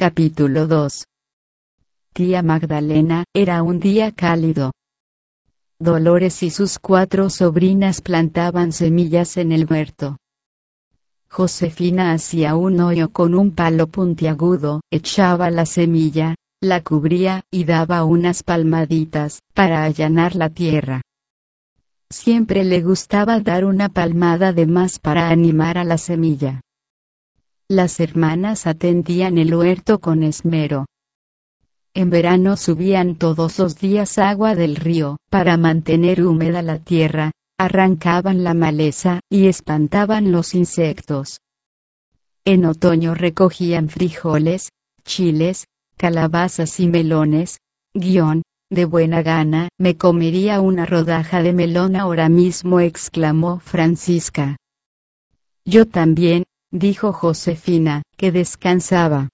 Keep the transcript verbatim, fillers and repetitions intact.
Capítulo dos. Tía Magdalena, era un día cálido. Dolores y sus cuatro sobrinas plantaban semillas en el huerto. Josefina hacía un hoyo con un palo puntiagudo, echaba la semilla, la cubría, y daba unas palmaditas, para allanar la tierra. Siempre le gustaba dar una palmada de más para animar a la semilla. Las hermanas atendían el huerto con esmero. En verano subían todos los días agua del río, para mantener húmeda la tierra, arrancaban la maleza, y espantaban los insectos. En otoño recogían frijoles, chiles, calabazas y melones, guión, de buena gana, me comería una rodaja de melón ahora mismo, exclamó Francisca. Yo también, dijo Josefina, que descansaba.